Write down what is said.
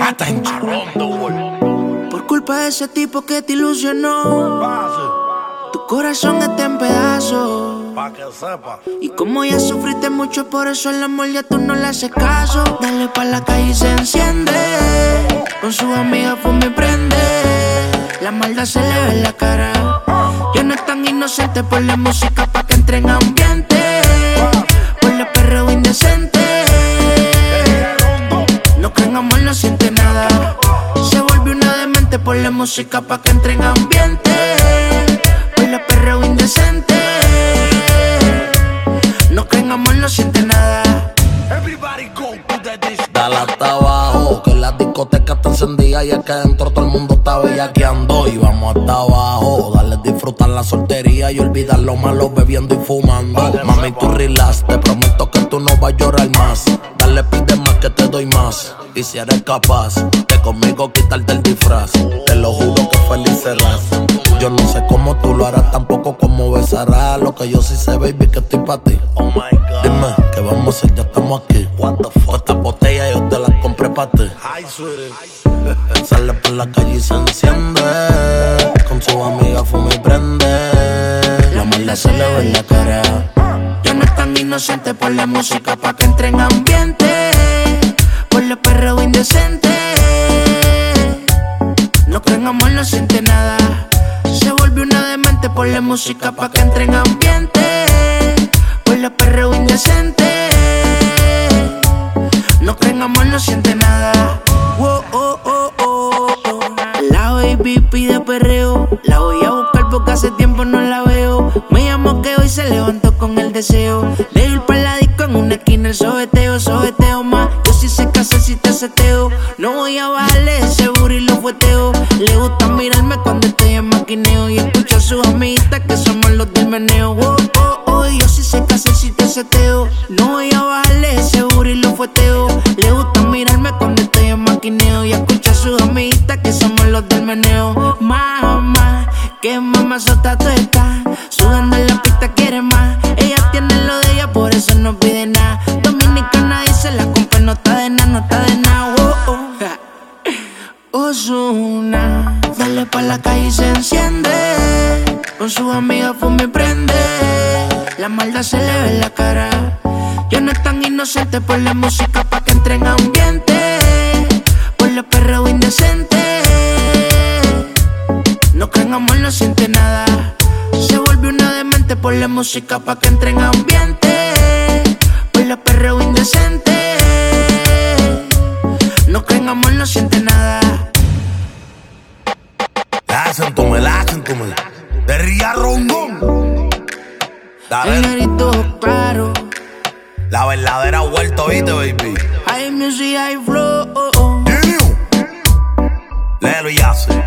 Por culpa de ese tipo que te ilusionó, tu corazón está en pedazos. Pa' que sepa. Y como ya sufriste mucho, por eso el amor ya tú no le haces caso. Dale pa' la calle y se enciende, con su amiga fuma y prende. La maldad se le ve en la cara. Ya no es tan inocente, ponle música pa' que entre en ambiente. Ponle perreo indecente. No creen amor, no siente nada. Se volvió una demente, ponle música pa' que entre en ambiente. Ponle perreo indecente. No creen amor, no siente nada. Dale hasta abajo, que la discoteca está encendida y es que dentro todo el mundo está bellaqueando. Y vamos hasta abajo, dale disfrutar la soltería y olvidar lo malo bebiendo y fumando. Mami, tú relax, te prometo que tú no vas a llorar más. Dale, pide más que te doy más. Y si eres capaz de conmigo quitarte el disfraz, te lo juro que feliz serás. Yo no sé cómo tú lo harás, tampoco cómo besarás. Lo que yo sí sé, baby, que estoy pa' ti. Oh my God. Dime, ¿qué vamos a hacer? Ya estamos aquí. What the fuck? Esta botella yo te la compré pa' ti. Ay, sale por la calle y se enciende, con su amiga fuma y prende. La maldad se le ve en la cara. Ya no es tan inocente, ponle música pa' que entre en ambiente. Ponle perreo indecente. No creen amor, no siente nada. Se volvió una demente, ponle música pa' que entre en ambiente. Ponle perreo indecente. No creen amor, no siente nada. Oh, oh, oh, oh, oh. La baby pide perreo. La voy a buscar porque hace tiempo no la veo. Me llamó que hoy se levantó con el deseo de ir pa' la disco en una esquina el sobeteo, sobeteo más. Yo sí sé qué hacer si te seteo. No voy a bajarle ese booty y lo fueteo. Le gusta mirarme cuando estoy en maquineo y escucha a sus amiguitas que somos los del meneo. Oh, oh, oh, yo sí sé qué hacer si te seteo. No voy a bajarle ese booty y lo fueteo. Le gusta mirarme cuando estoy en maquineo y escucha a sus amiguitas que somos los del meneo. Mamá, que mamazota tú estás. Sudando en la pista quiere más. Ella tiene lo de ella, por eso no pide nada. Dominicana dice la compa no está de nada, no está de nada. Oh, oh. Ozuna, dale pa' la calle y se enciende, con su amiga fuma y prende. La maldad se le ve en la cara. Ya no es tan inocente, ponle música pa' que entre en ambiente. Ponle perreo indecente. No creen amor, no siente nada. Se volvió una demente, ponle música pa' que entre en ambiente. Ponle perreo indecente. No creen amor, no siente nada. La acentúmela. De Ría Rondón. El negrito claro. La verdadera vuelta, ¿viste, baby? Hay music, hay flow. Léelo y hace.